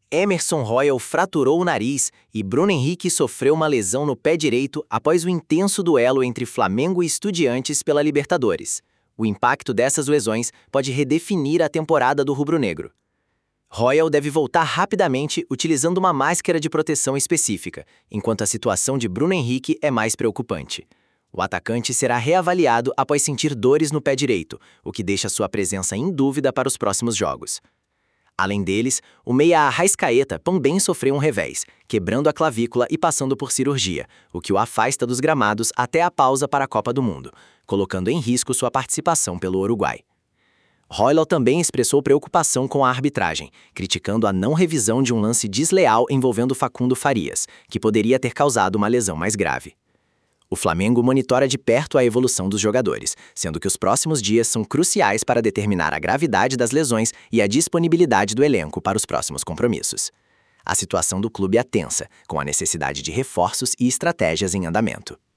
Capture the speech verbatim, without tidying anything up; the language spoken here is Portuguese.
Emerson Royal fraturou o nariz e Bruno Henrique sofreu uma lesão no pé direito após o intenso duelo entre Flamengo e Estudiantes pela Libertadores. O impacto dessas lesões pode redefinir a temporada do rubro-negro. Royal deve voltar rapidamente utilizando uma máscara de proteção específica, enquanto a situação de Bruno Henrique é mais preocupante. O atacante será reavaliado após sentir dores no pé direito, o que deixa sua presença em dúvida para os próximos jogos. Além deles, o meia Arrascaeta também sofreu um revés, quebrando a clavícula e passando por cirurgia, o que o afasta dos gramados até a pausa para a Copa do Mundo, colocando em risco sua participação pelo Uruguai. Royal também expressou preocupação com a arbitragem, criticando a não revisão de um lance desleal envolvendo Facundo Farias, que poderia ter causado uma lesão mais grave. O Flamengo monitora de perto a evolução dos jogadores, sendo que os próximos dias são cruciais para determinar a gravidade das lesões e a disponibilidade do elenco para os próximos compromissos. A situação do clube é tensa, com a necessidade de reforços e estratégias em andamento.